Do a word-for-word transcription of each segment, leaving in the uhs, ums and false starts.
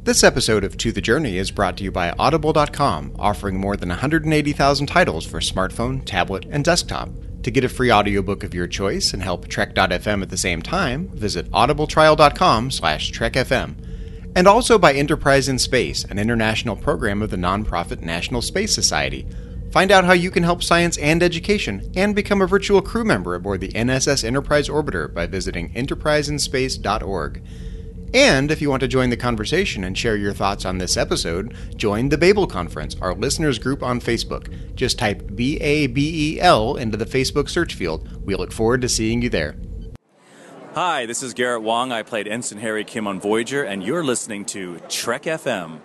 This episode of To the Journey is brought to you by Audible dot com, offering more than one hundred eighty thousand titles for smartphone, tablet, and desktop. To get a free audiobook of your choice and help Trek dot f m at the same time, visit audibletrial dot com slash trek f m. And also by Enterprise in Space, an international program of the nonprofit National Space Society. Find out how you can help science and education, and become a virtual crew member aboard the N S S Enterprise Orbiter by visiting enterprise in space dot org. And if you want to join the conversation and share your thoughts on this episode, join the Babel Conference, our listeners group on Facebook. Just type B A B E L into the Facebook search field. We look forward to seeing you there. Hi, this is Garrett Wong. I played Ensign Harry Kim on Voyager, and you're listening to Trek F M.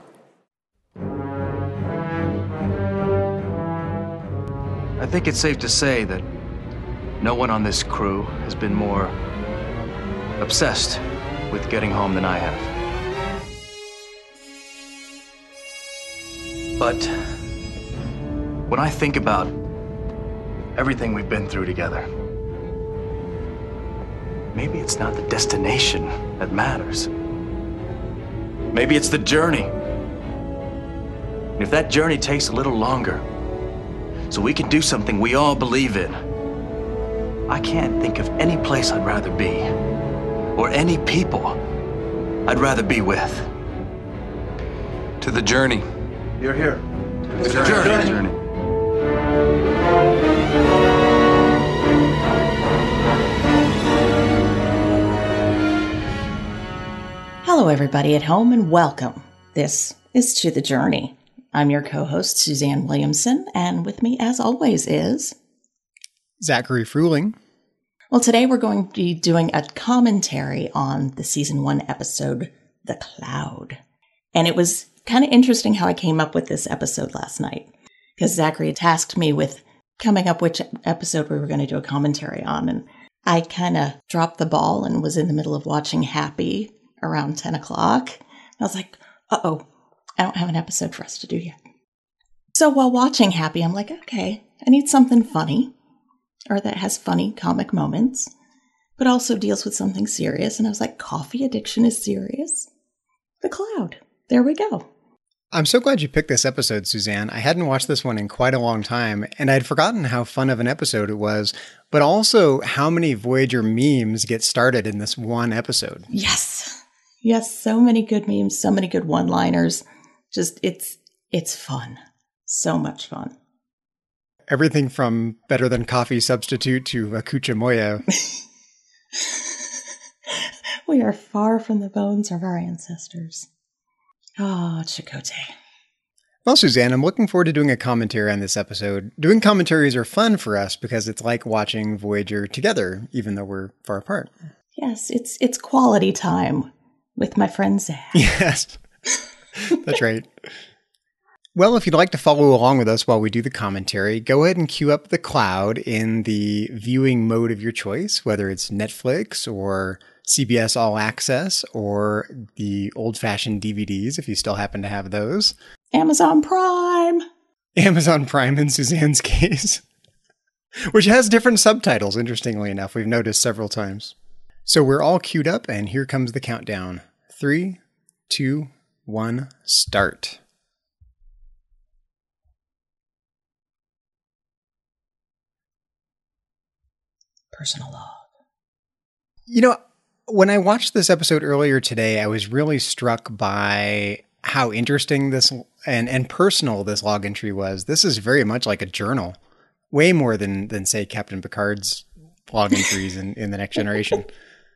I think it's safe to say that no one on this crew has been more obsessed with getting home than I have. But when I think about everything we've been through together, maybe it's not the destination that matters. Maybe it's the journey. And if that journey takes a little longer, so we can do something we all believe in, I can't think of any place I'd rather be, or any people I'd rather be with. To the journey. You're here. To the journey. journey. journey. Hello, everybody at home, and welcome. This is To the Journey. I'm your co-host, Suzanne Williamson, and with me, as always, is Zachary Fruling. Well, today we're going to be doing a commentary on the season one episode, The Cloud. And it was kind of interesting how I came up with this episode last night, because Zachary tasked me with coming up which episode we were going to do a commentary on. And I kind of dropped the ball and was in the middle of watching Happy around ten o'clock. I was like, uh-oh, I don't have an episode for us to do yet. So while watching Happy, I'm like, okay, I need something funny, or that has funny comic moments, but also deals with something serious. And I was like, coffee addiction is serious. The Cloud. There we go. I'm so glad you picked this episode, Suzanne. I hadn't watched this one in quite a long time, and I'd forgotten how fun of an episode it was, but also how many Voyager memes get started in this one episode. Yes. Yes, so many good memes, so many good one-liners. Just, it's it's fun. So much fun. Everything from better than coffee substitute to Akucha Moya. We are far from the bones of our ancestors. Oh, Chakotay. Well, Suzanne, I'm looking forward to doing a commentary on this episode. Doing commentaries are fun for us because it's like watching Voyager together, even though we're far apart. Yes, it's it's quality time with my friend Zach. Yes, that's right. Well, if you'd like to follow along with us while we do the commentary, go ahead and queue up The Cloud in the viewing mode of your choice, whether it's Netflix or C B S All Access or the old-fashioned D V Ds, if you still happen to have those. Amazon Prime. Amazon Prime in Suzanne's case, which has different subtitles, interestingly enough. We've noticed several times. So we're all queued up, and here comes the countdown. Three, two, one, start. Personal log. You know, when I watched this episode earlier today, I was really struck by how interesting this and, and personal this log entry was. This is very much like a journal, way more than, than say, Captain Picard's log entries in, in The Next Generation.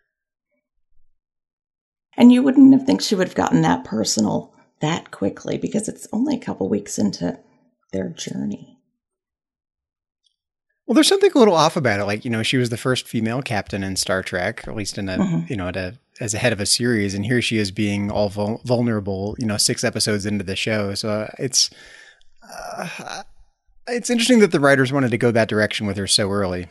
And you wouldn't have think she would have gotten that personal that quickly, because it's only a couple weeks into their journey. Well, there's something a little off about it. Like, you know, she was the first female captain in Star Trek, or at least in a, mm-hmm. you know, at a, as a head of a series. And here she is being all vul- vulnerable, you know, six episodes into the show. So uh, it's, uh, it's interesting that the writers wanted to go that direction with her so early.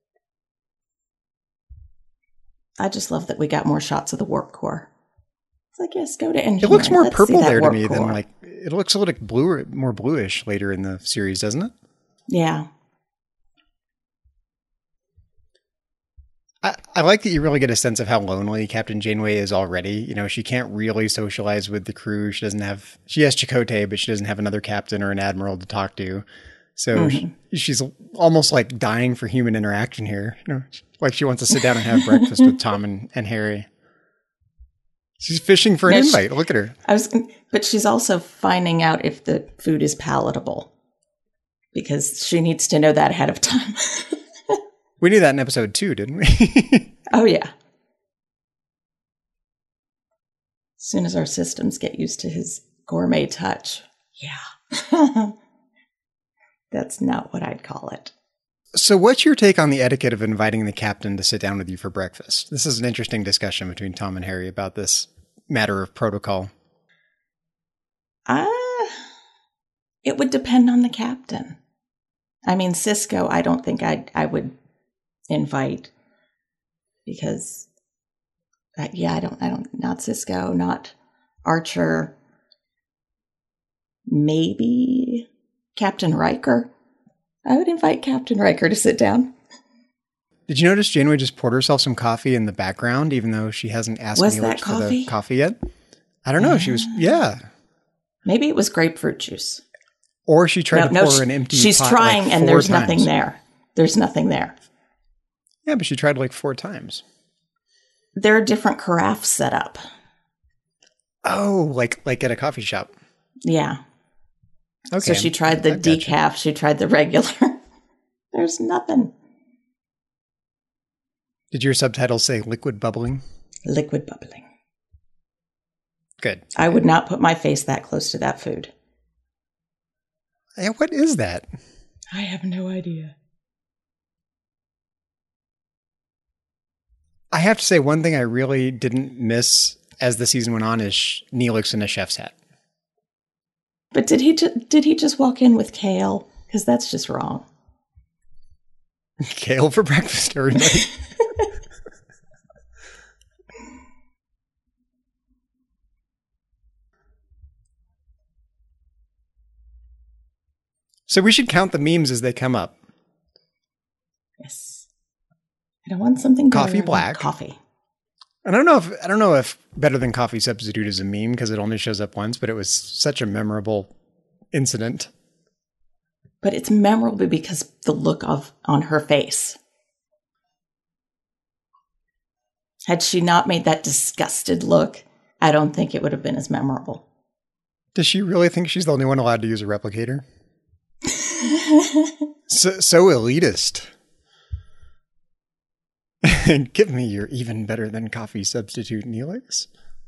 I just love that we got more shots of the warp core. It's like, yes, go to engineering. It looks more Let's purple there to me core. than like, it looks a little blue, more bluish later in the series, doesn't it? Yeah. I, I like that you really get a sense of how lonely Captain Janeway is already. You know, she can't really socialize with the crew. She doesn't have, she has Chakotay, but she doesn't have another captain or an admiral to talk to. So mm-hmm. she, she's almost like dying for human interaction here. You know, like she wants to sit down and have breakfast with Tom and, and Harry. She's fishing for an no, invite. She, Look at her. I was, but she's also finding out if the food is palatable because she needs to know that ahead of time. We knew that in episode two, didn't we? Oh, yeah. As soon as our systems get used to his gourmet touch. Yeah. That's not what I'd call it. So what's your take on the etiquette of inviting the captain to sit down with you for breakfast? This is an interesting discussion between Tom and Harry about this matter of protocol. Uh, it would depend on the captain. I mean, Sisko, I don't think I'd, I would invite because, uh, yeah, I don't, I don't, not Sisko, not Archer, maybe Captain Riker. I would invite Captain Riker to sit down. Did you notice Janeway just poured herself some coffee in the background, even though she hasn't asked was Neelix that for coffee? the coffee yet? I don't know. Uh, she was, yeah. Maybe it was grapefruit juice. Or she tried no, to no, pour she, an empty She's pot trying like and there's times. nothing there. There's nothing there. Yeah, but she tried like four times. There are different carafes set up. Oh, like like at a coffee shop. Yeah. Okay. So she tried the decaf. She tried the regular. There's nothing. Did your subtitles say liquid bubbling? Liquid bubbling. Good. I would not put my face that close to that food. Yeah, what is that? I have no idea. I have to say, one thing I really didn't miss as the season went on is Neelix in a chef's hat. But did he ju- did he just walk in with kale? Because that's just wrong. Kale for breakfast, everybody. So we should count the memes as they come up. Yes. I want something better coffee black. Coffee. I don't know if I don't know if better than coffee substitute is a meme because it only shows up once, but it was such a memorable incident. But it's memorable because the look of on her face. Had she not made that disgusted look, I don't think it would have been as memorable. Does she really think she's the only one allowed to use a replicator? so, so elitist. Give me your even better than coffee substitute, Neelix.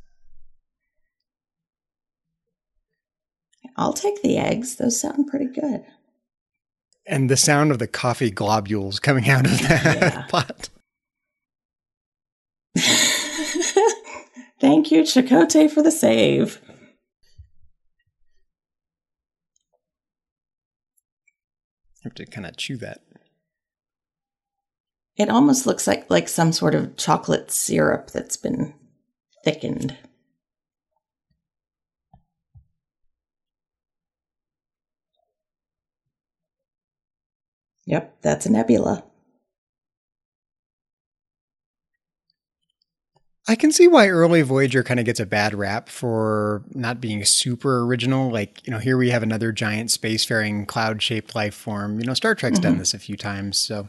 I'll take the eggs. Those sound pretty good. And the sound of the coffee globules coming out of that yeah. pot. Thank you, Chakotay, for the save. I have to kind of chew that. It almost looks like, like some sort of chocolate syrup that's been thickened. Yep, that's a nebula. I can see why early Voyager kind of gets a bad rap for not being super original. Like, you know, here we have another giant spacefaring cloud-shaped life form. You know, Star Trek's mm-hmm. done this a few times, so.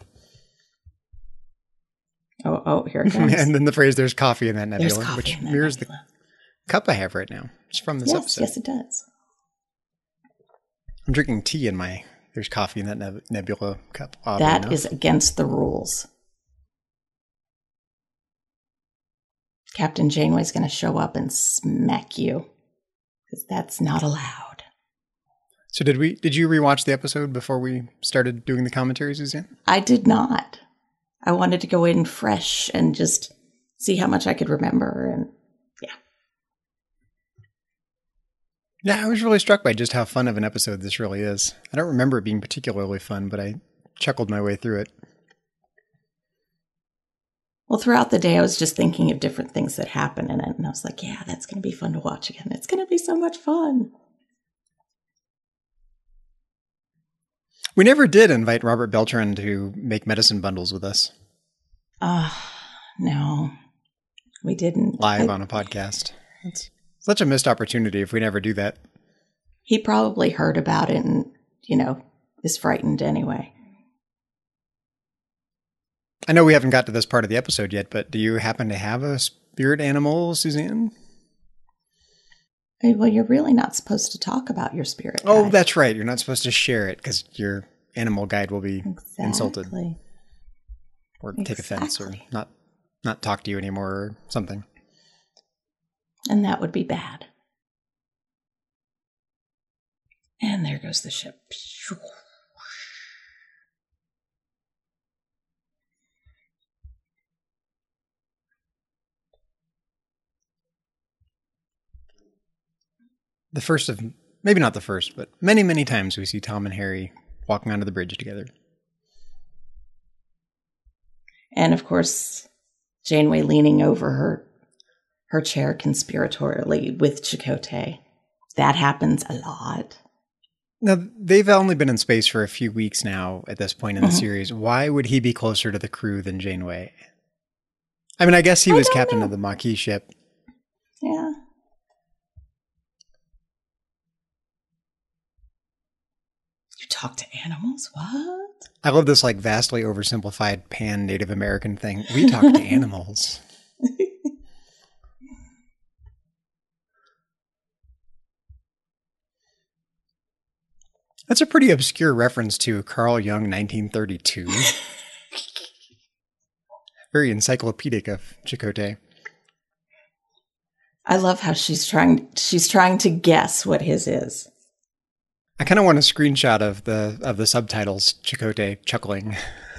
Oh, oh, here it comes. And then the phrase, there's coffee in that There's nebula, coffee which in that mirrors nebula. the cup I have right now. It's from this yes, episode. Yes, it does. I'm drinking tea in my, there's coffee in that neb- nebula cup. That enough. is against the rules. Captain Janeway's going to show up and smack you. Because that's not allowed. So did we? Did you rewatch the episode before we started doing the commentary, Suzanne? I did not. I wanted to go in fresh and just see how much I could remember. And yeah. Yeah, I was really struck by just how fun of an episode this really is. I don't remember it being particularly fun, but I chuckled my way through it. Well, throughout the day, I was just thinking of different things that happen in it. And I was like, yeah, that's going to be fun to watch again. It's going to be so much fun. We never did invite Robert Beltran to make medicine bundles with us. Ah, uh, No, we didn't. Live I, on a podcast. It's such a missed opportunity if we never do that. He probably heard about it and, you know, is frightened anyway. I know we haven't got to this part of the episode yet, but do you happen to have a spirit animal, Suzanne? Well, you're really not supposed to talk about your spirit guide. Oh, that's right. You're not supposed to share it because your animal guide will be exactly. insulted. Or take exactly. offense or not, not talk to you anymore or something. And that would be bad. And there goes the ship. The first of, maybe not the first, but many, many times we see Tom and Harry walking onto the bridge together. And of course, Janeway leaning over her her chair conspiratorially with Chakotay. That happens a lot. Now, they've only been in space for a few weeks now at this point in the Mhm. series. Why would he be closer to the crew than Janeway? I mean, I guess he I was don't captain know. of the Maquis ship. Yeah. You talk to animals? What? I love this like vastly oversimplified pan-Native American thing. We talk to animals. That's a pretty obscure reference to Carl Jung, nineteen thirty-two. Very encyclopedic of Chakotay. I love how she's trying she's trying to guess what his is. I kind of want a screenshot of the of the subtitles, Chakotay chuckling.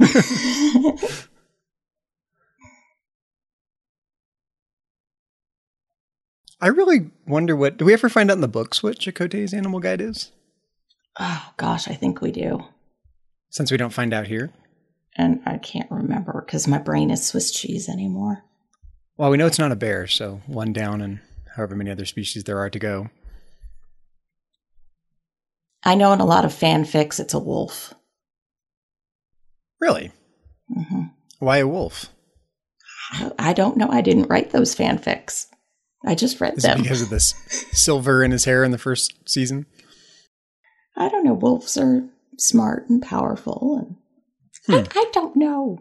I really wonder what... Do we ever find out in the books what Chakotay's animal guide is? Oh gosh, I think we do. Since we don't find out here? And I can't remember because my brain is Swiss cheese anymore. Well, we know it's not a bear, so one down and however many other species there are to go. I know in a lot of fanfics it's a wolf. Really? Mm-hmm. Why a wolf? I, I don't know. I didn't write those fanfics. I just read Is them. it because of this silver in his hair in the first season? I don't know. Wolves are smart and powerful, and Hmm. I, I don't know.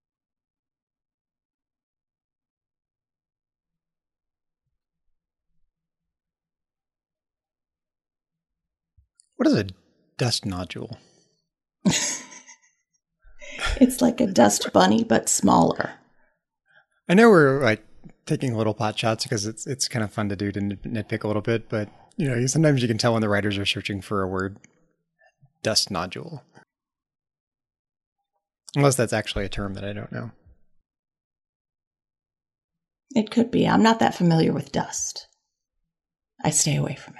What is a dust nodule? It's like a dust bunny, but smaller. I know we're like taking little pot shots because it's it's kind of fun to do to nit- nitpick a little bit, but you know, sometimes you can tell when the writers are searching for a word. Dust nodule. Unless that's actually a term that I don't know. It could be. I'm not that familiar with dust. I stay away from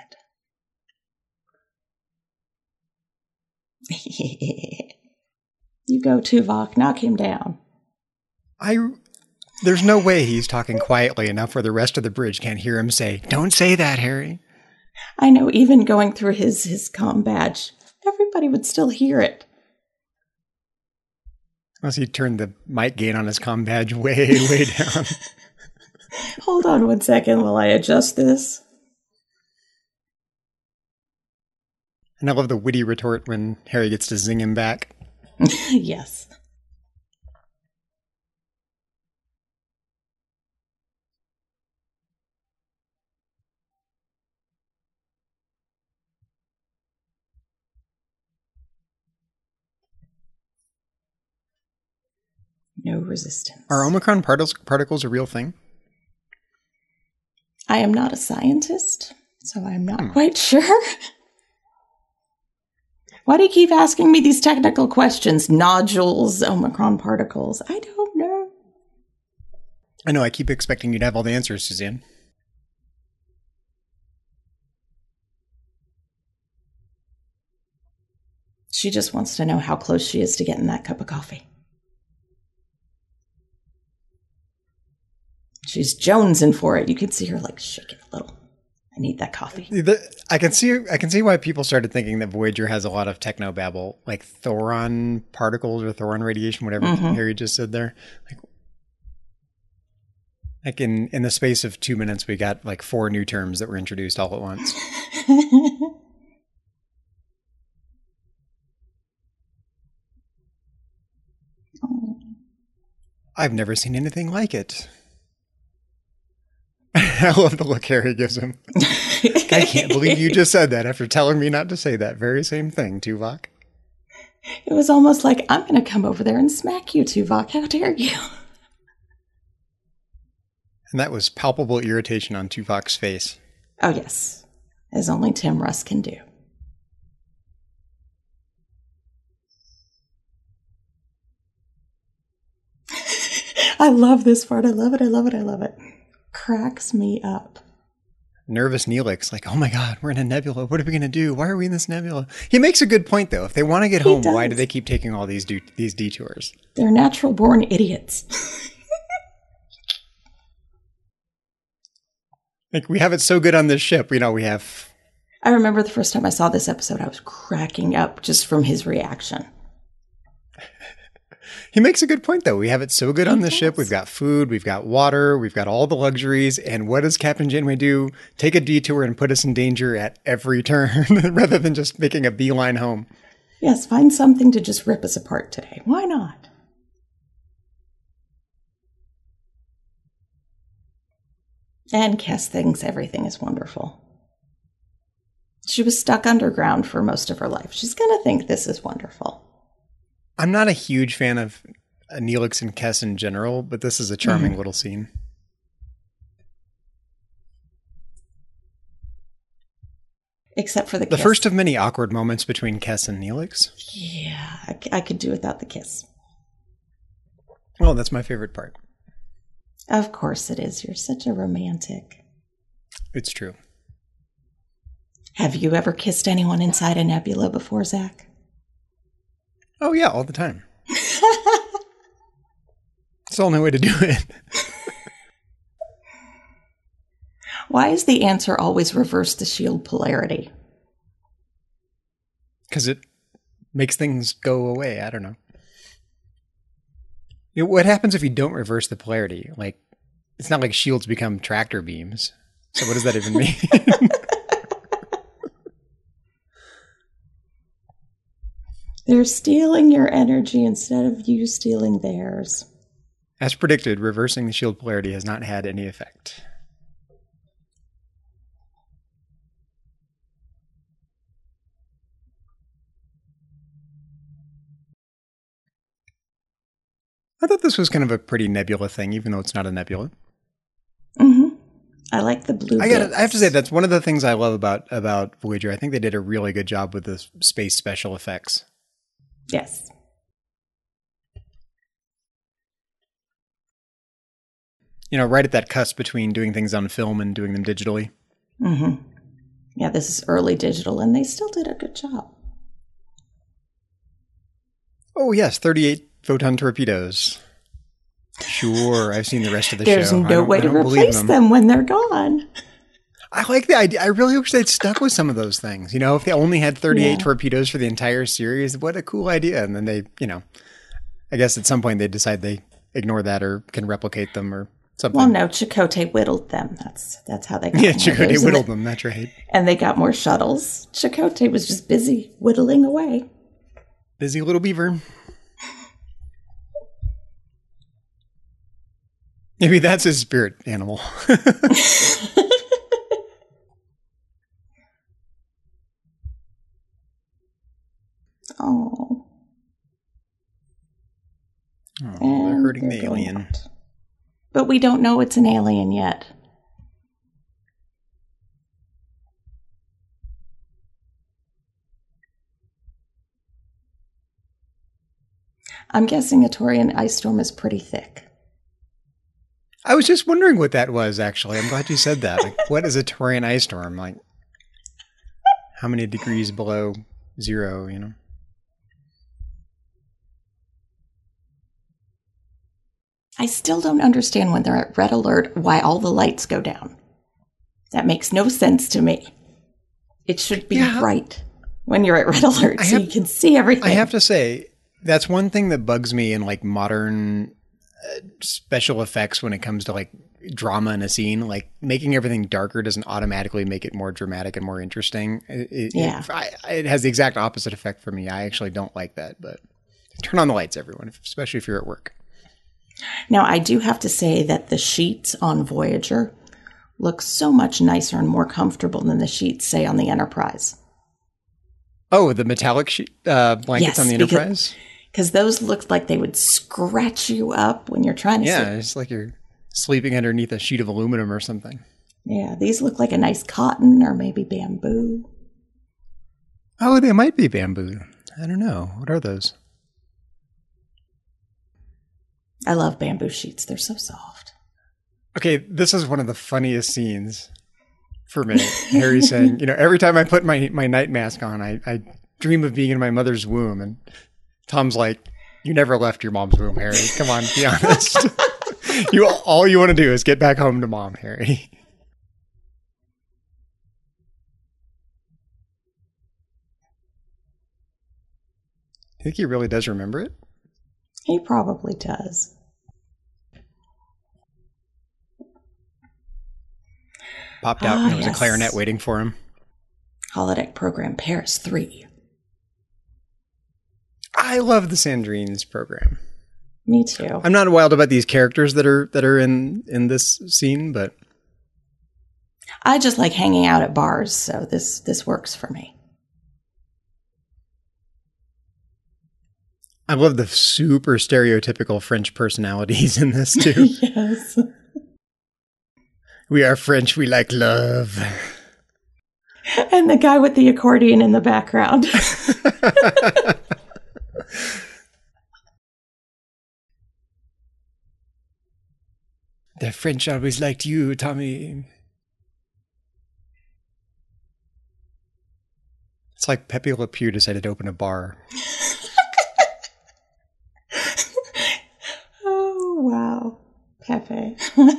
it. You go, Tuvok. Knock him down. I there's no way he's talking quietly enough where the rest of the bridge can't hear him say, "Don't say that, Harry." I know, even going through his, his comm badge, everybody would still hear it. Unless he turned the mic gain on his comm badge way, way down. Hold on one second while I adjust this. And I love the witty retort when Harry gets to zing him back. Yes. No resistance. Are Omicron particles, particles a real thing? I am not a scientist, so I'm not hmm. quite sure. Why do you keep asking me these technical questions? Nodules, Omicron particles. I don't know. I know, I keep expecting you to have all the answers, Suzanne. She just wants to know how close she is to getting that cup of coffee. She's jonesing for it. You can see her like shaking a little. I need that coffee. The, I can see I can see why people started thinking that Voyager has a lot of technobabble, like Thoron particles or Thoron radiation, whatever mm-hmm. Harry just said there. Like, Like in, in the space of two minutes, we got like four new terms that were introduced all at once. I've never seen anything like it. I love the look Harry gives him. I can't believe you just said that after telling me not to say that very same thing, Tuvok. It was almost like, I'm going to come over there and smack you, Tuvok. How dare you? And that was palpable irritation on Tuvok's face. Oh, yes. As only Tim Russ can do. I love this part. I love it. I love it. I love it. Cracks me up. Nervous Neelix, like, oh my God, we're in a nebula. What are we going to do? Why are we in this nebula? He makes a good point, though. If they want to get He home, does. why do they keep taking all these du- these detours? They're natural born idiots. Like, we have it so good on this ship. You know, we have... I remember the first time I saw this episode, I was cracking up just from his reaction. He makes a good point, though. We have it so good on He the does. ship. We've got food, we've got water, we've got all the luxuries. And what does Captain Janeway do? Take a detour and put us in danger at every turn, rather than just making a beeline home. Yes, find something to just rip us apart today. Why not? And Cass thinks everything is wonderful. She was stuck underground for most of her life. She's going to think this is wonderful. I'm not a huge fan of Neelix and Kes in general, but this is a charming Mhm. little scene. Except for the The kiss. first of many awkward moments between Kes and Neelix. Yeah, I, c- I could do without the kiss. Well, that's my favorite part. Of course it is. You're such a romantic. It's true. Have you ever kissed anyone inside a nebula before, Zach? Oh, yeah, all the time. It's the only way to do it. Why is the answer always reverse the shield polarity? Because it makes things go away. I don't know. You know, what happens if you don't reverse the polarity? Like, it's not like shields become tractor beams. So what does that even mean? They're stealing your energy instead of you stealing theirs. As predicted, reversing the shield polarity has not had any effect. I thought this was kind of a pretty nebula thing, even though it's not a nebula. Mm-hmm. I like the blue. I got. bits. I have to say that's one of the things I love about about Voyager. I think they did a really good job with the space special effects. Yes. You know, right at that cusp between doing things on film and doing them digitally. Mm-hmm. Yeah, this is early digital, and they still did a good job. Oh yes, thirty-eight photon torpedoes. Sure, I've seen the rest of the There's show. I no don't- way I to don't believe replace them. them when they're gone. I like the idea. I really wish they'd stuck with some of those things. You know, if they only had thirty-eight Yeah. torpedoes for the entire series, what a cool idea. And then they, you know, I guess at some point they decide they ignore that or can replicate them or something. Well, no, Chakotay whittled them. That's that's how they got Yeah, more of Chakotay those. whittled and them. That's right. they, and they got more shuttles. Chakotay was just busy whittling away. Busy little beaver. Maybe that's his spirit animal. Oh. Oh, they're And hurting they're the going alien. out. But we don't know it's an alien yet. I'm guessing a Taurian ice storm is pretty thick. I was just wondering what that was, actually. I'm glad you said that. Like, what is a Taurian ice storm? Like, how many degrees below zero, you know? I still don't understand when they're at red alert why all the lights go down. That makes no sense to me. It should be Yeah. bright when you're at red alert I so have- you can see everything. I have to say, that's one thing that bugs me in like modern uh, special effects when it comes to like drama in a scene. Like making everything darker doesn't automatically make it more dramatic and more interesting. It, Yeah. It, I, it has the exact opposite effect for me. I actually don't like that, but turn on the lights, everyone, especially if you're at work. Now, I do have to say that the sheets on Voyager look so much nicer and more comfortable than the sheets, say, on the Enterprise. Oh, the metallic sheet, uh, blankets Yes, on the because- Enterprise? Because those looked like they would scratch you up when you're trying to Yeah, sleep. it's like you're sleeping underneath a sheet of aluminum or something. Yeah, these look like a nice cotton or maybe bamboo. Oh, they might be bamboo. I don't know. What are those? I love bamboo sheets. They're so soft. Okay, this is one of the funniest scenes for me. Harry saying, you know, every time I put my, my night mask on, I, I dream of being in my mother's womb. And Tom's like, you never left your mom's womb, Harry. Come on, be honest. you All you want to do is get back home to mom, Harry. I think he really does remember it. He probably does. Popped out, Ah, and there was yes. a clarinet waiting for him. Holodeck program Paris three. I love the Sandrines program. Me too. I'm not wild about these characters that are that are in in this scene, but I just like hanging out at bars, so this this works for me. I love the super stereotypical French personalities in this too. Yes. We are French, we like love. And the guy with the accordion in the background. The French always liked you, Tommy. It's like Pepe Le Pew decided to open a bar. Oh, wow. Pepe.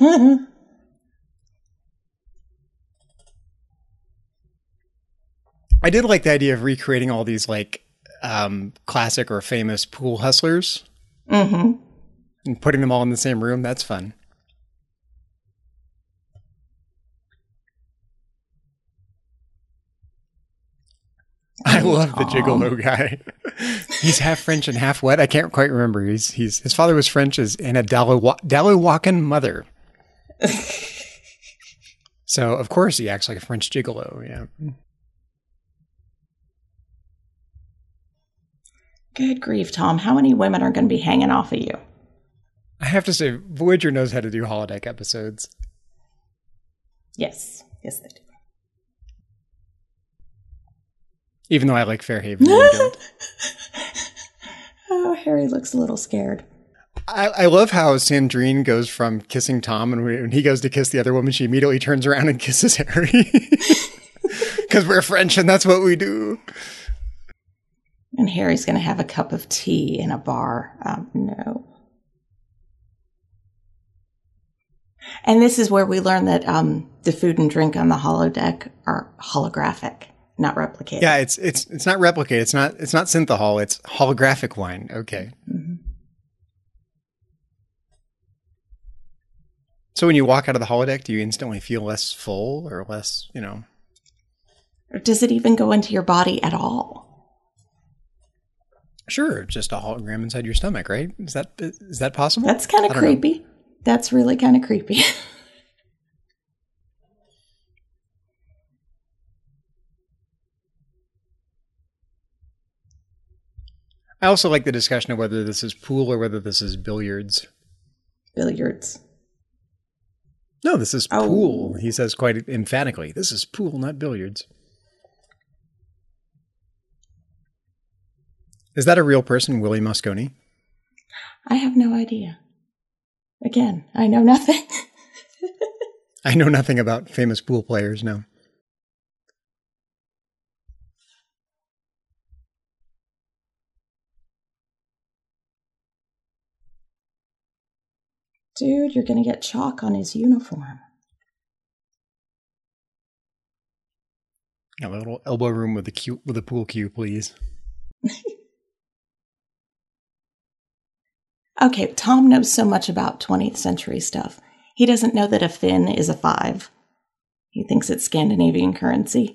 I did like the idea of recreating all these like um, classic or famous pool hustlers Mm-hmm. and putting them all in the same room. That's fun. I love the gigolo guy. He's half French and half what? I can't quite remember. He's he's his father was French as and a Daluwakan mother. So of course he acts like a French gigolo. Yeah. Good grief, Tom. How many women are going to be hanging off of you? I have to say, Voyager knows how to do holodeck episodes. Yes. Yes, they do. Even though I like Fairhaven. You don't. Oh, Harry looks a little scared. I, I love how Sandrine goes from kissing Tom, and when he goes to kiss the other woman, she immediately turns around and kisses Harry. Because we're French, and that's what we do. And Harry's going to have a cup of tea in a bar. Um, no. And this is where we learn that um, the food and drink on the holodeck are holographic, not replicated. Yeah, it's it's it's not replicated. It's not it's not synthahol. It's holographic wine. Okay. Mm-hmm. So when you walk out of the holodeck, do you instantly feel less full or less, you know? Or does it even go into your body at all? Sure, just a hologram inside your stomach, right? Is that is that possible? That's kind of I don't know. creepy. That's really kind of creepy. I also like the discussion of whether this is pool or whether this is billiards. Billiards. No, this is Oh. pool. He says quite emphatically, this is pool, not billiards. Is that a real person, Willie Moscone? I have no idea. Again, I know nothing. I know nothing about famous pool players, no. Dude, you're going to get chalk on his uniform. A little elbow room with a cue, with a pool cue, please. Okay, Tom knows so much about twentieth century stuff. He doesn't know that a fin is a five. He thinks it's Scandinavian currency.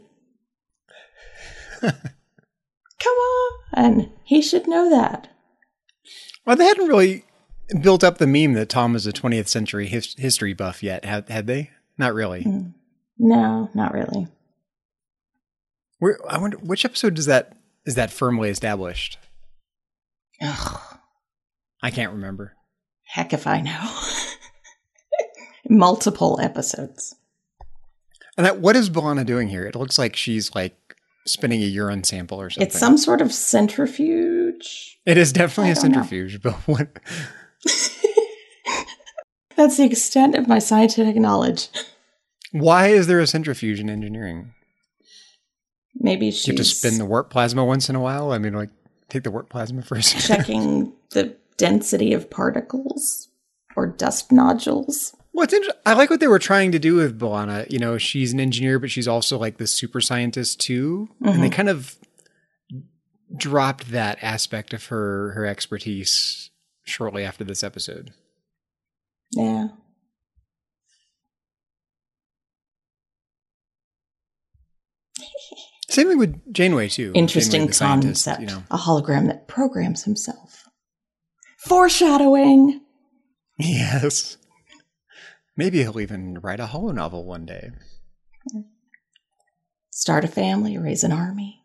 Come on! He should know that. Well, they hadn't really built up the meme that Tom is a twentieth century his- history buff yet, had, had they? Not really. Mm. No, not really. Where, I wonder, which episode does that is that firmly established? Ugh. I can't remember. Heck if I know. Multiple episodes. And that, what is B'Elanna doing here? It looks like she's like spinning a urine sample or something. It's some sort of centrifuge. It is definitely I a centrifuge, know. But what? That's the extent of my scientific knowledge. Why is there a centrifuge in engineering? Maybe she's... You have to spin the warp plasma once in a while? I mean, like, take the warp plasma first. Checking the density of particles or dust nodules. What's inter- I like what they were trying to do with B'Elanna. You know, she's an engineer, but she's also like the super scientist too. Mm-hmm. And they kind of dropped that aspect of her her expertise shortly after this episode. Yeah. Same thing with Janeway too. Interesting Janeway, concept. You know. A hologram that programs himself. Foreshadowing. Yes. Maybe he'll even write a holo novel one day. Start a family, raise an army.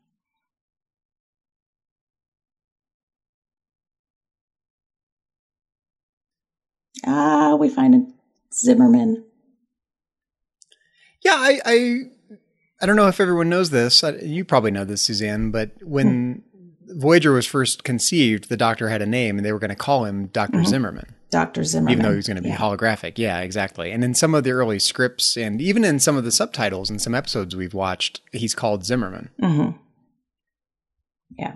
Ah, we find a Zimmerman. Yeah, I, I, I don't know if everyone knows this. You probably know this, Suzanne. But when hmm. Voyager was first conceived, the Doctor had a name, and they were going to call him Doctor Mm-hmm. Zimmerman. Doctor Zimmerman. Even though he was going to be yeah. holographic. Yeah, exactly. And in some of the early scripts, and even in some of the subtitles in some episodes we've watched, he's called Zimmerman. Mm-hmm. Yeah.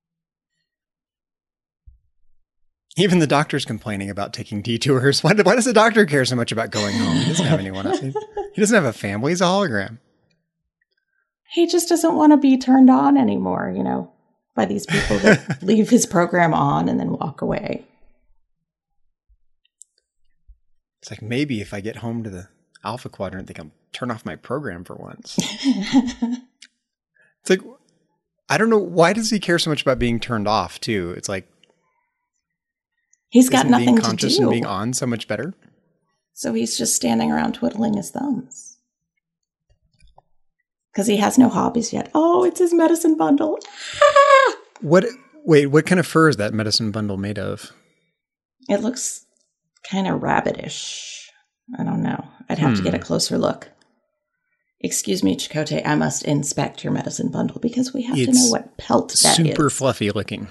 Even the Doctor's complaining about taking detours. Why, why does the Doctor care so much about going home? He doesn't have anyone else. He doesn't have a family. He's a hologram. He just doesn't want to be turned on anymore, you know, by these people that leave his program on and then walk away. It's like, maybe if I get home to the Alpha Quadrant, they can turn off my program for once. It's like, I don't know. Why does he care so much about being turned off, too? It's like, he's got nothing being to conscious do. And being on so much better? So he's just standing around twiddling his thumbs. Because he has no hobbies yet. Oh, it's his medicine bundle. What? Wait, what kind of fur is that medicine bundle made of? It looks kind of rabbitish. I don't know. I'd have hmm. to get a closer look. Excuse me, Chakotay, I must inspect your medicine bundle because we have it's to know what pelt that super is. Super fluffy looking.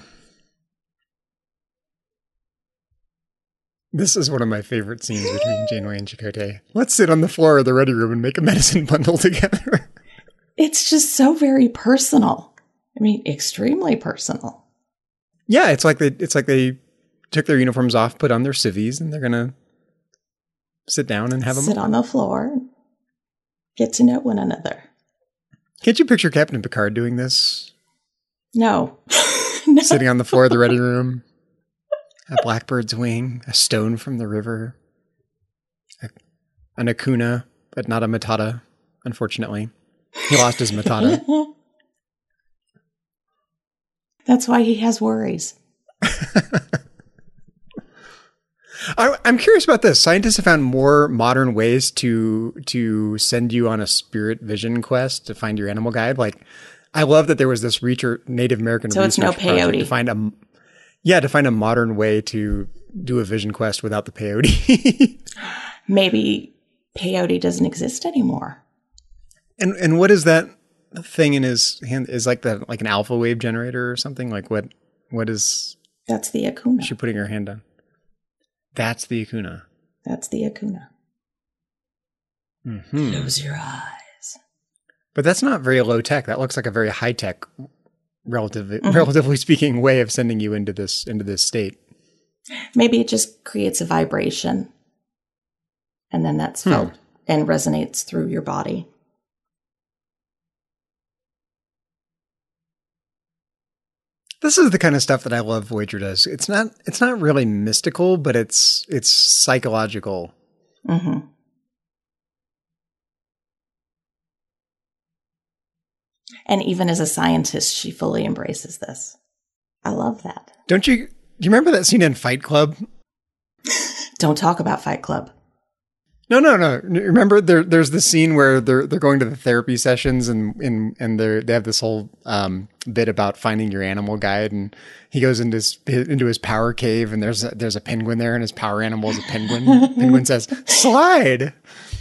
This is one of my favorite scenes between Janeway and Chakotay. Let's sit on the floor of the ready room and make a medicine bundle together. It's just so very personal. I mean, extremely personal. Yeah, it's like they it's like they took their uniforms off, put on their civvies, and they're gonna sit down and have a sit moment. on the floor, get to know one another. Can't you picture Captain Picard doing this? No. no. Sitting on the floor of the ready room, a blackbird's wing, a stone from the river, a, an Akuna, but not a Matata, unfortunately. He lost his Matata. That's why he has worries. I, I'm curious about this. Scientists have found more modern ways to to send you on a spirit vision quest to find your animal guide. Like, I love that there was this reacher, Native American so research it's no project peyote. to find a yeah to find a modern way to do a vision quest without the peyote. Maybe peyote doesn't exist anymore. And and what is that thing in his hand? Is like the like an alpha wave generator or something? Like what what is? That's the Akuna. She putting her hand on. That's the Akuna. That's the Akuna. Mm-hmm. Close your eyes. But that's not very low tech. That looks like a very high tech, relatively mm-hmm. relatively speaking, way of sending you into this into this state. Maybe it just creates a vibration, and then that's felt hmm. and resonates through your body. This is the kind of stuff that I love Voyager does. It's not it's not really mystical, but it's it's psychological Mm-hmm. And even as a scientist, she fully embraces this. I love that. Don't you, do you remember that scene in Fight Club? Don't talk about Fight Club. No, no, no. Remember, there, there's the scene where they're they're going to the therapy sessions, and and and they they have this whole um, bit about finding your animal guide, and he goes into his into his power cave, and there's a, there's a penguin there, and his power animal is a penguin. Penguin says, "Slide."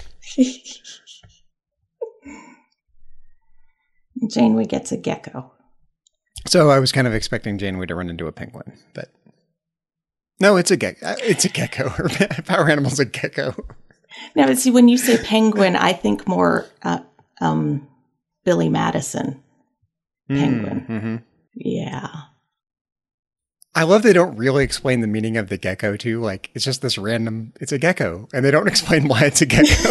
Janeway gets a gecko. So I was kind of expecting Janeway to run into a penguin, but no, it's a gecko. It's a gecko. Her power animal's a gecko. Now, but see, when you say penguin, I think more uh, um, Billy Madison penguin. Mm-hmm. Yeah. I love they don't really explain the meaning of the gecko, too. Like, it's just this random, it's a gecko, and they don't explain why it's a gecko.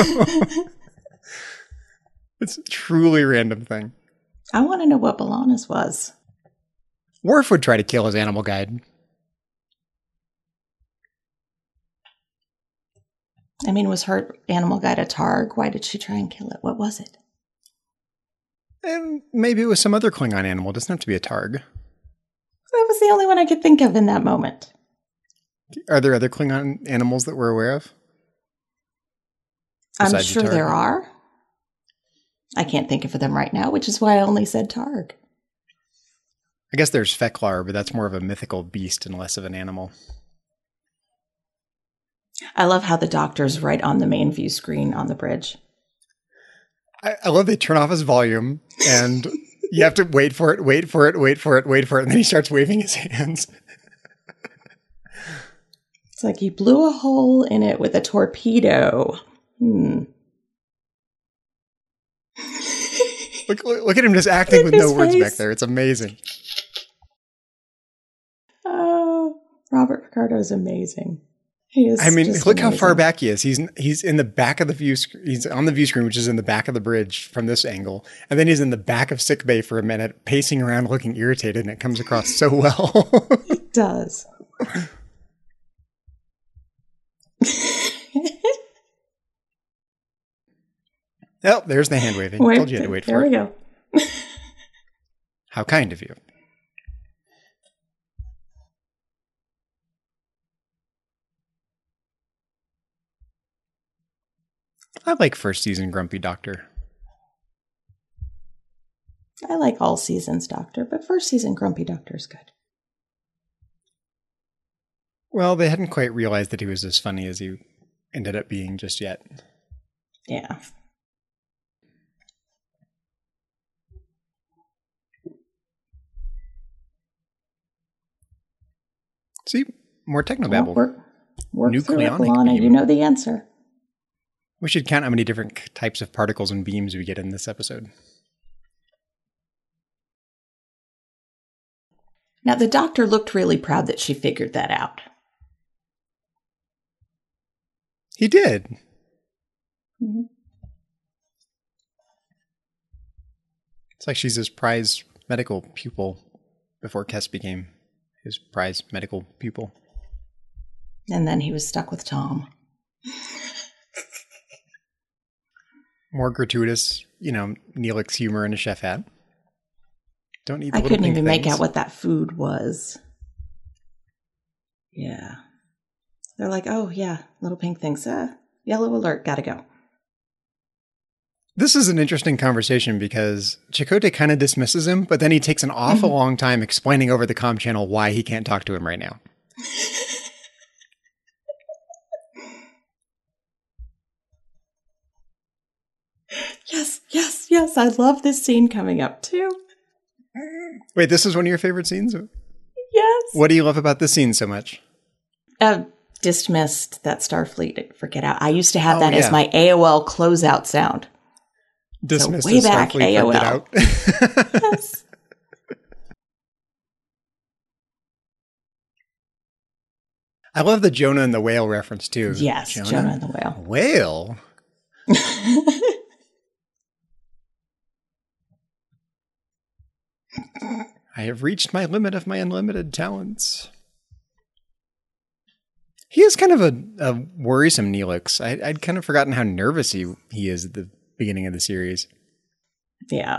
It's a truly random thing. I want to know what B'Elanna's was. Worf would try to kill his animal guide. I mean, was her animal guide a Targ? Why did she try and kill it? What was it? And maybe it was some other Klingon animal. It doesn't have to be a Targ. That was the only one I could think of in that moment. Are there other Klingon animals that we're aware of? I'm Besides sure the Targ? there are. I can't think of them right now, which is why I only said Targ. I guess there's Feklar, but that's more of a mythical beast and less of an animal. I love how the doctor's right on the main view screen on the bridge. I, I love they turn off his volume, and you have to wait for it, wait for it, wait for it, wait for it, and then he starts waving his hands. It's like he blew a hole in it with a torpedo. Hmm. Look, look, look at him just acting with His no words face. back there. It's amazing. Oh, Robert Picardo is amazing. He is. I mean, just look how amazing. far back he is. He's he's in the back of the view. Sc- he's on the view screen, which is in the back of the bridge from this angle, and then he's in the back of sickbay for a minute, pacing around, looking irritated, and it comes across so well. It does. Oh, there's the hand waving. Wait, Told you had to wait there for we it. go. How kind of you. I like first season Grumpy Doctor. I like all seasons Doctor, but first season Grumpy Doctor is good. Well, they hadn't quite realized that he was as funny as he ended up being just yet. Yeah. See, more Well, technobabble. work work through it, Nucleonic B'Elanna. beam. You know the answer. We should count how many different c- types of particles and beams we get in this episode. Now, the doctor looked really proud that she figured that out. He did. Mm-hmm. It's like she's his prize medical pupil before Kes became his prize medical pupil. And then he was stuck with Tom. More gratuitous, you know, Neelix humor in a chef hat. Don't need the I little couldn't pink even make things. out what that food was. Yeah. They're like, oh, yeah, little pink things. Uh, yellow alert, gotta go. This is an interesting conversation because Chakotay kind of dismisses him, but then he takes an awful Mm-hmm. long time explaining over the comm channel why he can't talk to him right now. Yes, yes, yes. I love this scene coming up, too. Wait, this is one of your favorite scenes? Yes. What do you love about this scene so much? Uh, dismissed that Starfleet forget out. I used to have Oh, that yeah. as my A O L closeout sound. Dismissed way as back, Starfleet A O L. for Get Out. Yes. I love the Jonah and the whale reference too. Yes, Jonah and the whale. Whale? I have reached my limit of my unlimited talents. He is kind of a, a worrisome Neelix. I, I'd kind of forgotten how nervous he, he is at the beginning of the series. Yeah.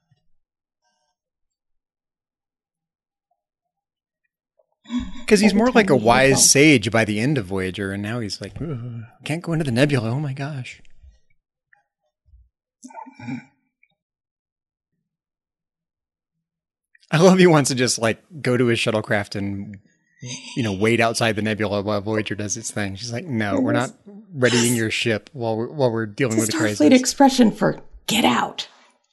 Because he's Every more time like a we hit wise them. sage by the end of Voyager, and now he's like, "Ugh, can't go into the nebula. Oh my gosh. I love he wants to just like go to his shuttlecraft and, you know, wait outside the nebula while Voyager does its thing. She's like, no, we're not readying your ship while we're, while we're dealing It's with a a Starfleet crisis. expression for get out.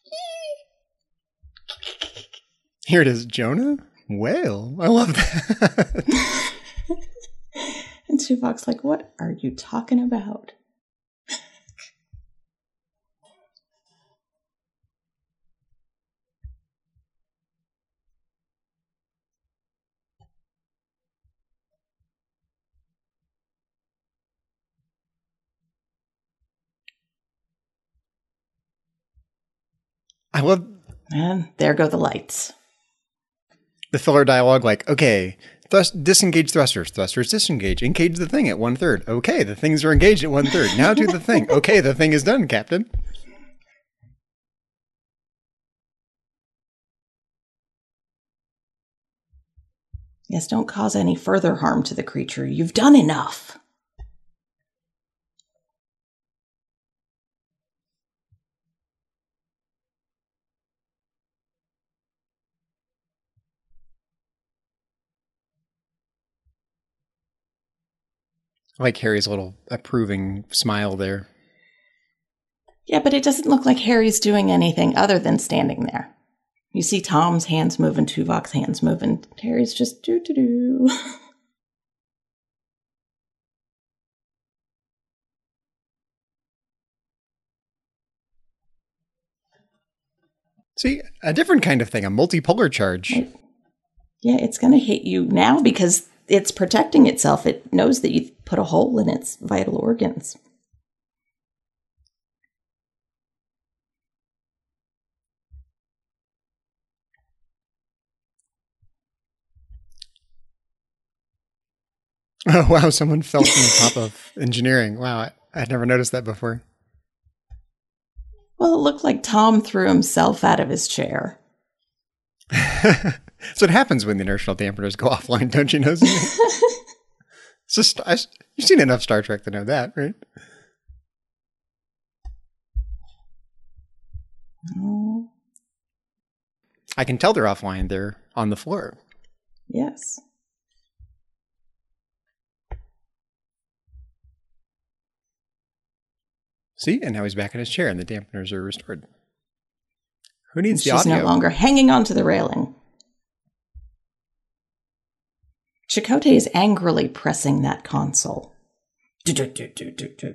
Here it is, Jonah? Whale. I love that. And Tuvok's like, what are you talking about? I love And there go the lights. the filler dialogue like, okay, thrust, disengage thrusters, thrusters disengage, engage the thing at one third. Okay, the things are engaged at one third. Now do the thing. Okay, the thing is done, Captain. Yes, don't cause any further harm to the creature. You've done enough. I like Harry's little approving smile there. Yeah, but it doesn't look like Harry's doing anything other than standing there. You see Tom's hands moving, Tuvok's hands moving. Harry's just do-do-do. See, a different kind of thing, a multipolar charge. Right. Yeah, it's going to hit you now because it's protecting itself. It knows that you've put a hole in its vital organs. Oh, wow, someone fell from the top of engineering. Wow, I, I'd never noticed that before. Well, it looked like Tom threw himself out of his chair. So it happens when the inertial dampeners go offline, don't you know? It's just, I, you've seen enough Star Trek to know that, right? Oh, I can tell they're offline. They're on the floor. yes. See? And now he's back in his chair and the dampeners are restored. Who needs the She's audio? no longer hanging onto the railing. Chakotay is angrily pressing that console. Do-do-do-do-do-do.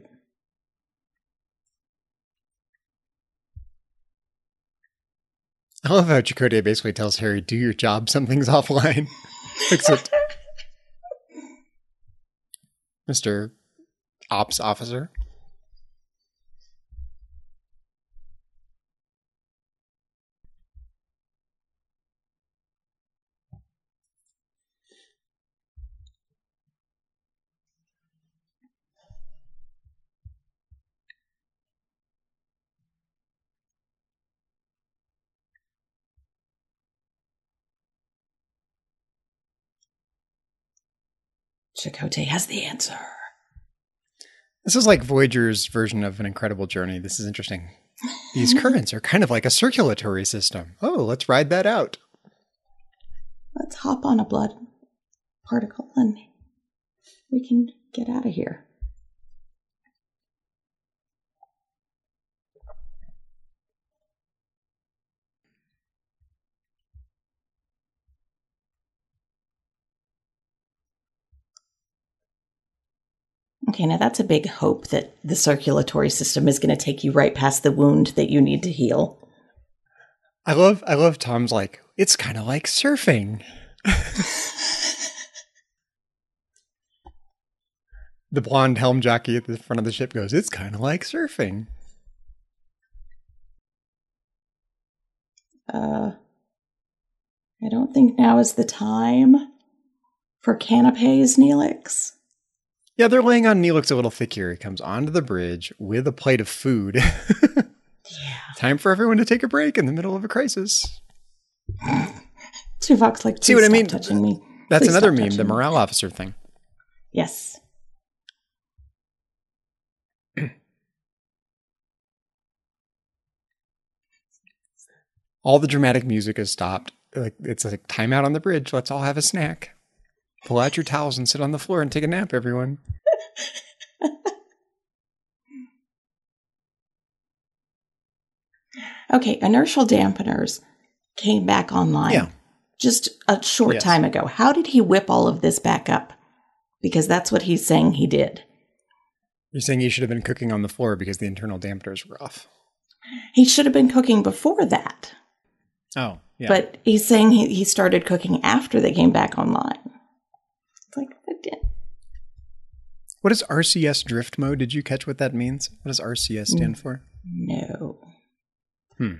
I love how Chakotay basically tells Harry, do your job, something's offline. Fix it. Mister Ops Officer. Chakotay has the answer. This is like Voyager's version of an incredible journey. This is interesting. These currents are kind of like a circulatory system. Oh, let's ride that out. Let's hop on a blood particle and we can get out of here. Okay, now that's a big hope that the circulatory system is going to take you right past the wound that you need to heal. I love I love Tom's like, it's kind of like surfing. The blonde helm jockey at the front of the ship goes, it's kind of like surfing. Uh, I don't think now is the time for canapes, Neelix. Yeah, they're laying on Neelix a little thick here. He comes onto the bridge with a plate of food. Yeah. Time for everyone to take a break in the middle of a crisis. Tuvok's like, see what I stop mean? touching me. That's Please another stop meme, the touching me." morale officer thing. Yes. All the dramatic music has stopped. Like it's like timeout on the bridge. Let's all have a snack. Pull out your towels and sit on the floor and take a nap, everyone. Okay, inertial dampeners came back online Yeah. just a short Yes. time ago. How did he whip all of this back up? Because that's what he's saying he did. You're saying you should have been cooking on the floor because the internal dampeners were off. He should have been cooking before that. Oh, yeah. But he's saying he, he started cooking after they came back online. It's like, I did. What is R C S drift mode? Did you catch what that means? What does R C S stand for? No. Hmm.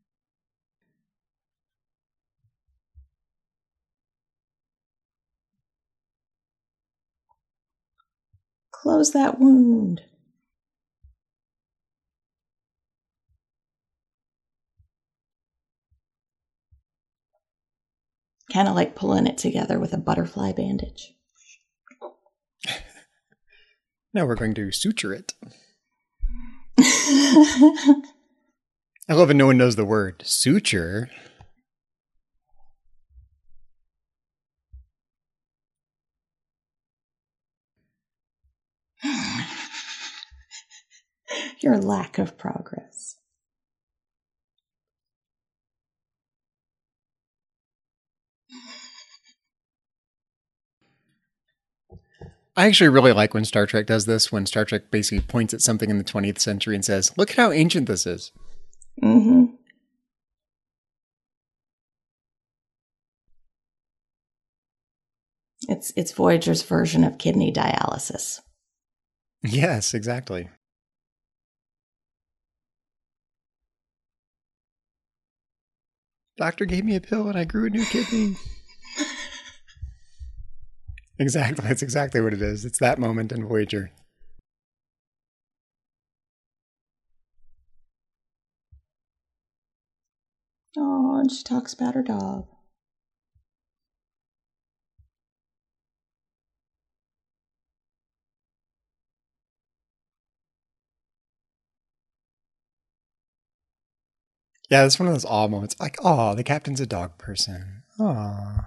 Close that wound. Kind of like pulling it together with a butterfly bandage. Now we're going to suture it. I love it. No one knows the word suture. Your lack of progress. I actually really like when Star Trek does this, when Star Trek basically points at something in the twentieth century and says, look at how ancient this is. Mm-hmm. It's it's Voyager's version of kidney dialysis. Yes, exactly. Doctor gave me a pill and I grew a new kidney. Exactly. That's exactly what it is. It's that moment in Voyager. Oh, and she talks about her dog. Yeah, it's one of those awe moments. Like, oh, the captain's a dog person. Aw.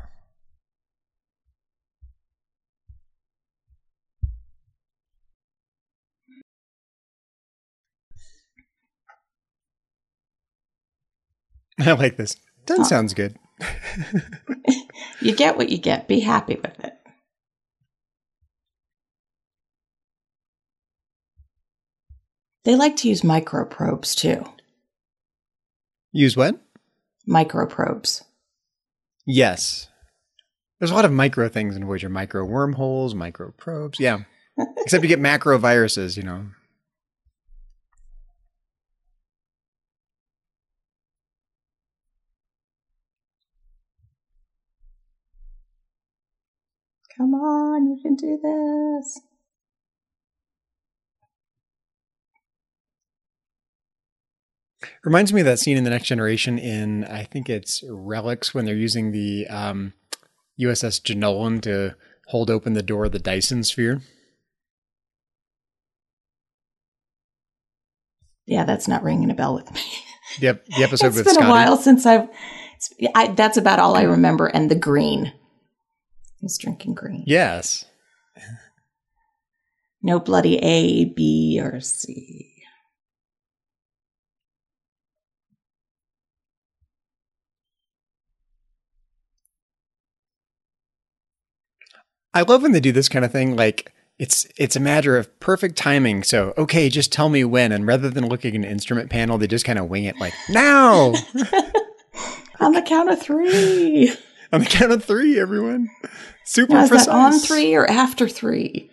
I like this. Done Oh. sounds good. You get what you get. Be happy with it. They like to use microprobes too. Use what? Microprobes. Yes. There's a lot of micro things in Voyager. Micro wormholes, micro probes. Yeah. Except you get macro viruses, you know. Come on, you can do this. Reminds me of that scene in The Next Generation in, I think it's Relics, when they're using the um, U S S Jenolan to hold open the door of the Dyson sphere. Yeah, that's not ringing a bell with me. Yep, the episode It's with been Scotty. a while since I've. I, that's about all I remember. And the green. He's drinking green. Yes. No bloody A, B, or C. I love when they do this kind of thing. Like, it's it's a matter of perfect timing. So, okay, just tell me when. And rather than looking at an instrument panel, they just kind of wing it like, now! On the count of three. On the count of three, everyone. Super Now, is precise. that on three or after three?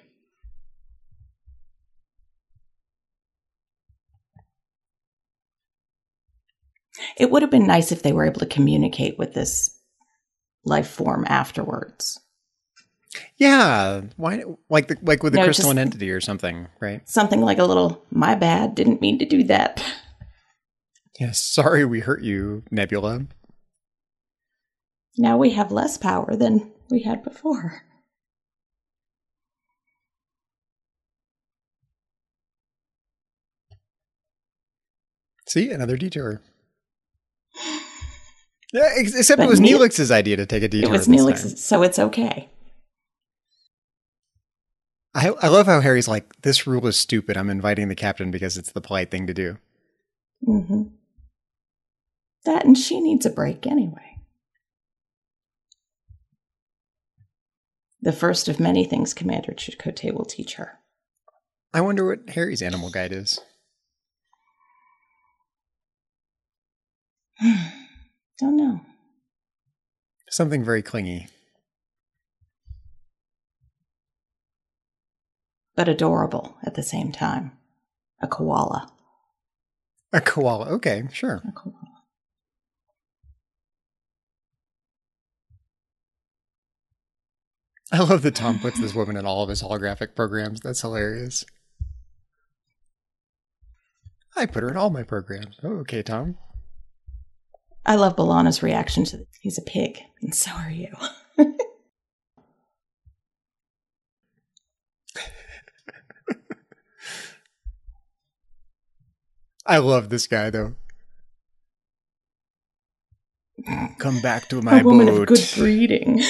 It would have been nice if they were able to communicate with this life form afterwards. Yeah, why? Like the like with the No, crystalline just- entity or something, right? Something like a little, my bad, didn't mean to do that. Yes, sorry we hurt you, Nebula. Now we have less power than we had before. See, another detour. Yeah, ex- except But it was Neil- Neelix's idea to take a It detour. was this Neelix, time. so it's okay. I I love how Harry's like, this rule is stupid. I'm inviting the captain because it's the polite thing to do. Mm-hmm. That and she needs a break anyway. The first of many things Commander Chakotay will teach her. I wonder what Harry's animal guide is. Don't know. Something very clingy. But adorable at the same time. A koala. A koala. Okay, sure. A koala. I love that Tom puts this woman in all of his holographic programs. That's hilarious. I put her in all my programs. Oh, okay, Tom. I love B'Elanna's reaction to he's a pig, and so are you. I love this guy, though. Come back to my a woman boat. of good breeding.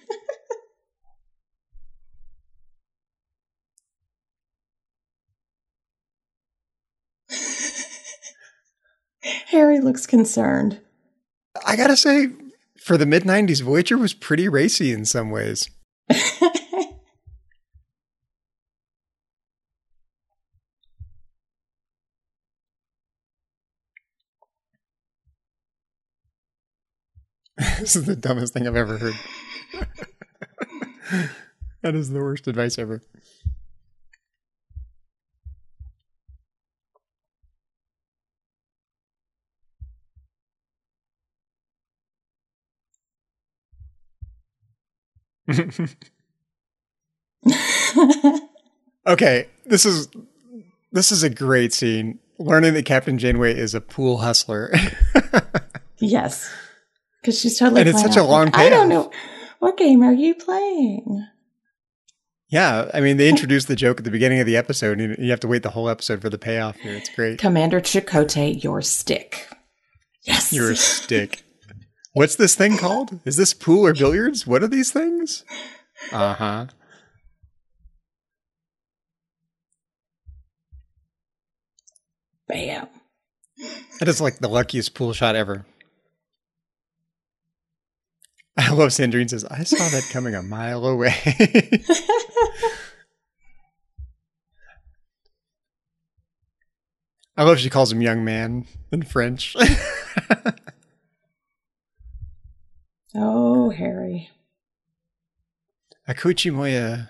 Harry looks concerned. I gotta say, for the mid nineties, Voyager was pretty racy in some ways. This is the dumbest thing I've ever heard. That is the worst advice ever. Okay, this is this is a great scene. Learning that Captain Janeway is a pool hustler. Yes. Because she's totally And it's playing such a off long like, I don't payoff. know. What game are you playing? Yeah, I mean, they introduced the joke at the beginning of the episode, and you have to wait the whole episode for the payoff here. It's great. Commander Chakotay, your stick. Yes. You're a stick. What's this thing called? Is this pool or billiards? What are these things? Uh-huh. Bam. That is like the luckiest pool shot ever. I love Sandrine says, I saw that coming a mile away. I love she calls him young man in French. Oh, Harry. Akuchi Moya.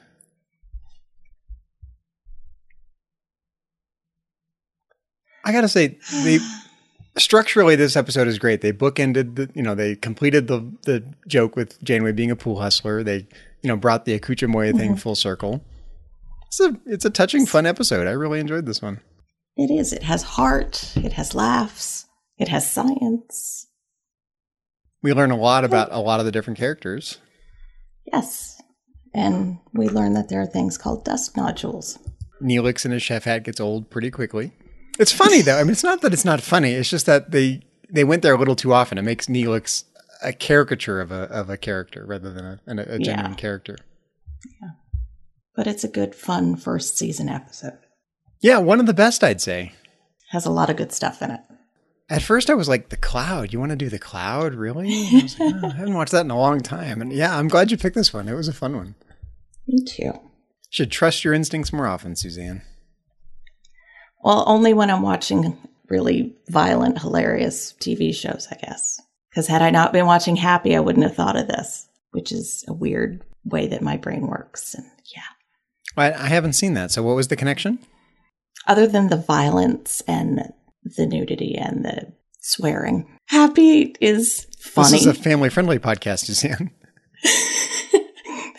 I gotta say, they structurally this episode is great. They bookended the, you know, they completed the the joke with Janeway being a pool hustler. They, you know, brought the Akuchi Moya thing Mm-hmm. full circle. It's a it's a touching, fun episode. I really enjoyed this one. It is. It has heart. It has laughs. It has science. We learn a lot about a lot of the different characters. Yes. And we learn that there are things called dust nodules. Neelix in his chef hat gets old pretty quickly. It's funny though. I mean, it's not that it's not funny. It's just that they they went there a little too often. It makes Neelix a caricature of a of a character rather than a, a, a genuine Yeah. character. Yeah. But it's a good, fun first season episode. Yeah, one of the best, I'd say. Has a lot of good stuff in it. At first, I was like, the Cloud. You want to do the Cloud, really? I, was like, oh, I haven't watched that in a long time. And yeah, I'm glad you picked this one. It was a fun one. Me too. Should trust your instincts more often, Suzanne. Well, only when I'm watching really violent, hilarious T V shows, I guess. Because had I not been watching Happy, I wouldn't have thought of this, which is a weird way that my brain works. And yeah. I, I haven't seen that. So what was the connection? Other than the violence and the nudity and the swearing, Happy is funny. This is a family-friendly podcast, Suzanne. That's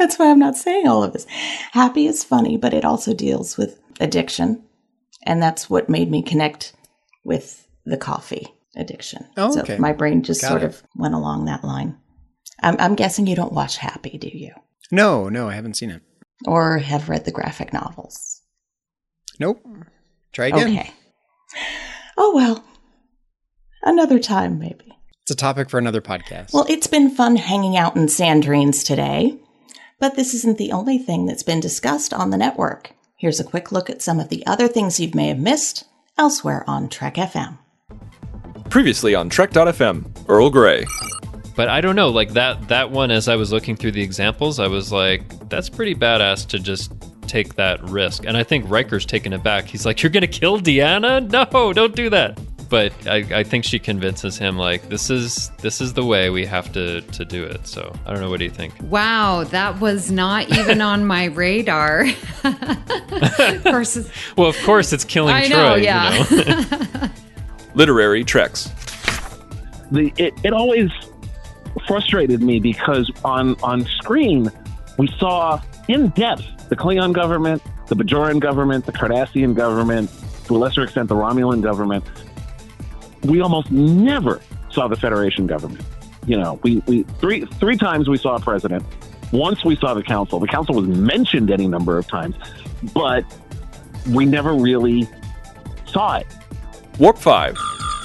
That's why I'm not saying all of this. Happy is funny, but it also deals with addiction. And that's what made me connect with the coffee addiction. Oh, okay. So my brain just Got sort it. of went along that line. I'm, I'm guessing you don't watch Happy, do you? No, no, I haven't seen it. Or have read the graphic novels? Nope. Try again. Okay. Oh, well. Another time, maybe. It's a topic for another podcast. Well, it's been fun hanging out in Sandrines today, but this isn't the only thing that's been discussed on the network. Here's a quick look at some of the other things you may have missed elsewhere on Trek F M. Previously on Trek dot F M, Earl Grey. But I don't know, like that that one, as I was looking through the examples, I was like, that's pretty badass to just take that risk. And I think Riker's taken it back. He's like, you're going to kill Deanna? No, don't do that. But I, I think she convinces him, like, this is this is the way we have to, to do it. So I don't know. What do you think? Wow, that was not even on my radar. Of course. It's, well, of course, it's killing I Troy. know, yeah. You know? Literary Treks. The it, it always frustrated me because on on screen we saw in depth the Klingon government, the Bajoran government, the Cardassian government, to a lesser extent the Romulan government. We almost never saw the Federation government. You know, we, we three three times we saw a president. Once we saw the council. The council was mentioned any number of times, but we never really saw it. Warp five.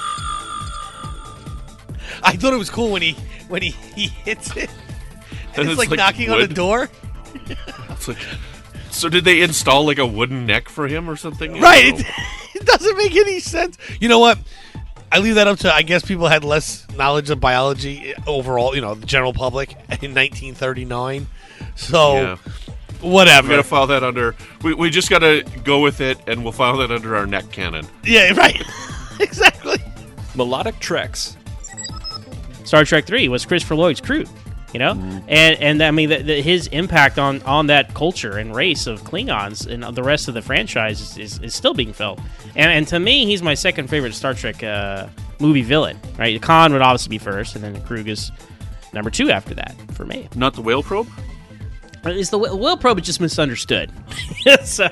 I thought it was cool when he when he, he hits it. And it's, it's like, like knocking wood. on a door. It's like, so did they install like a wooden neck for him or something? Right. It, it doesn't make any sense. You know what? I leave that up to, I guess people had less knowledge of biology overall, you know, the general public in nineteen thirty-nine. So, Yeah. whatever. We gotta file that under. We, we just gotta go with it, and we'll file that under our neck cannon. Yeah, right. Exactly. Melodic Treks. Star Trek three was Christopher Lloyd's crew, you know, mm. and and I mean the, the, his impact on, on that culture and race of Klingons and the rest of the franchise is, is, is still being felt. And and to me, he's my second favorite Star Trek uh, movie villain. Right, Khan would obviously be first, and then Krug is number two after that for me. Not the whale probe. Is the whale probe is just misunderstood? So.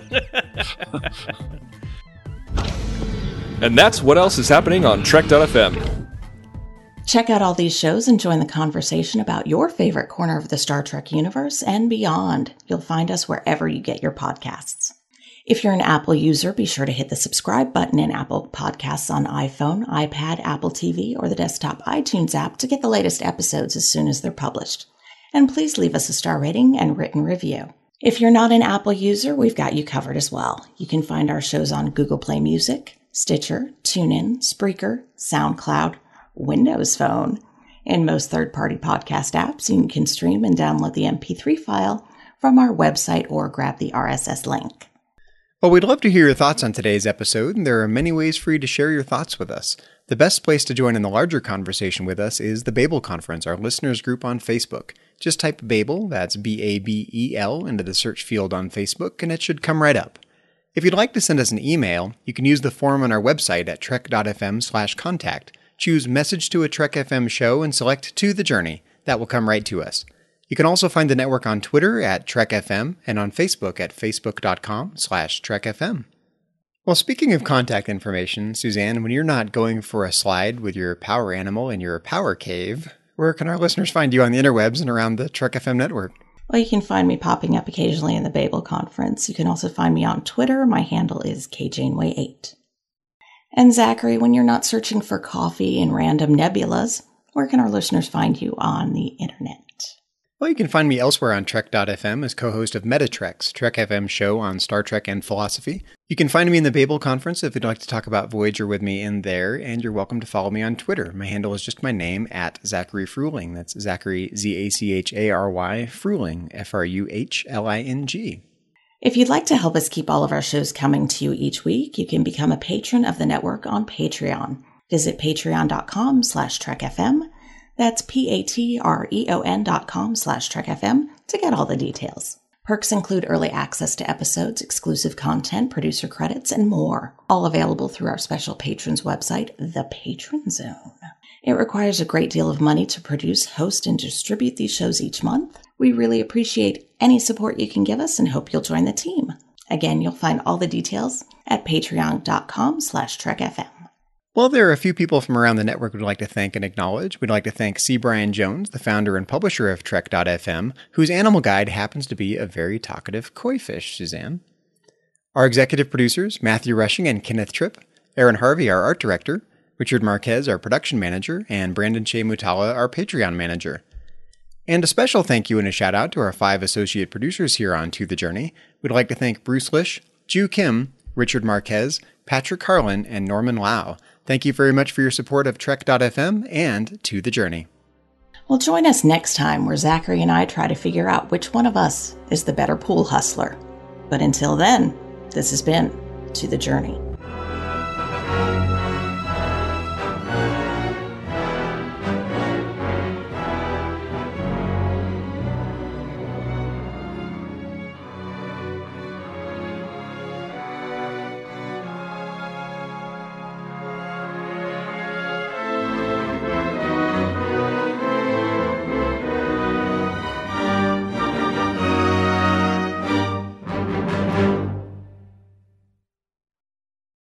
And that's what else is happening on Trek dot F M. Check out all these shows and join the conversation about your favorite corner of the Star Trek universe and beyond. You'll find us wherever you get your podcasts. If you're an Apple user, be sure to hit the subscribe button in Apple Podcasts on iPhone, iPad, Apple T V, or the desktop iTunes app to get the latest episodes as soon as they're published. And please leave us a star rating and written review. If you're not an Apple user, we've got you covered as well. You can find our shows on Google Play Music, Stitcher, TuneIn, Spreaker, SoundCloud, Windows Phone, and most third-party podcast apps. You can stream and download the M P three file from our website or grab the R S S link. Well, we'd love to hear your thoughts on today's episode, and there are many ways for you to share your thoughts with us. The best place to join in the larger conversation with us is the Babel Conference, our listeners group on Facebook. Just type Babel, that's B A B E L, into the search field on Facebook, and it should come right up. If you'd like to send us an email, you can use the form on our website at trek dot f m slash contact. Choose Message to a Trek F M Show and select To the Journey. That will come right to us. You can also find the network on Twitter at Trek F M and on Facebook at facebook dot com slash Trek F M. Well, speaking of contact information, Suzanne, when you're not going for a slide with your power animal in your power cave, where can our listeners find you on the interwebs and around the Trek F M network? Well, you can find me popping up occasionally in the Babel Conference. You can also find me on Twitter. My handle is K Janeway eight. And Zachary, when you're not searching for coffee in random nebulas, where can our listeners find you on the internet? Well, you can find me elsewhere on Trek dot F M as co-host of Metatreks, Trek F M show on Star Trek and philosophy. You can find me in the Babel Conference if you'd like to talk about Voyager with me in there, and you're welcome to follow me on Twitter. My handle is just my name, at Zachary Fruhling. That's Zachary, Z A C H A R Y, Fruhling, F R U H L I N G. If you'd like to help us keep all of our shows coming to you each week, you can become a patron of the network on Patreon. Visit patreon dot com slash Trek F M. That's P-A-T-R-E-O-N dot com slash Trek F M to get all the details. Perks include early access to episodes, exclusive content, producer credits, and more. All available through our special patrons website, The Patron Zone. It requires a great deal of money to produce, host, and distribute these shows each month. We really appreciate any support you can give us and hope you'll join the team. Again, you'll find all the details at patreon.com slash trekfm. Well, there are a few people from around the network we'd like to thank and acknowledge. We'd like to thank C. Brian Jones, the founder and publisher of Trek dot f m, whose animal guide happens to be a very talkative koi fish, Suzanne. Our executive producers, Matthew Rushing and Kenneth Tripp, Aaron Harvey, our art director, Richard Marquez, our production manager, and Brandon Shea Mutala, our Patreon manager. And a special thank you and a shout out to our five associate producers here on To the Journey. We'd like to thank Bruce Lish, Ju Kim, Richard Marquez, Patrick Carlin, and Norman Lau. Thank you very much for your support of Trek dot f m and To the Journey. Well, join us next time where Zachary and I try to figure out which one of us is the better pool hustler. But until then, this has been To the Journey.